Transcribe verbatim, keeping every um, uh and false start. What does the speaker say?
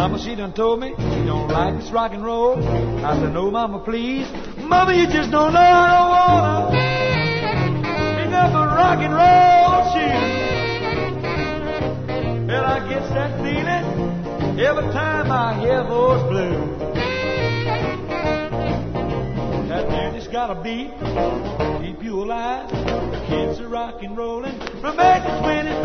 Mama, she done told me she don't like this rock and roll. I said, no, Mama, please. Mama, you just don't know I don't wanna pick up a rock and roll shoe. Well, I get that feeling every time I hear those blues. That music's got a beat, keep you alive. The kids are rock and rolling, romantic when it's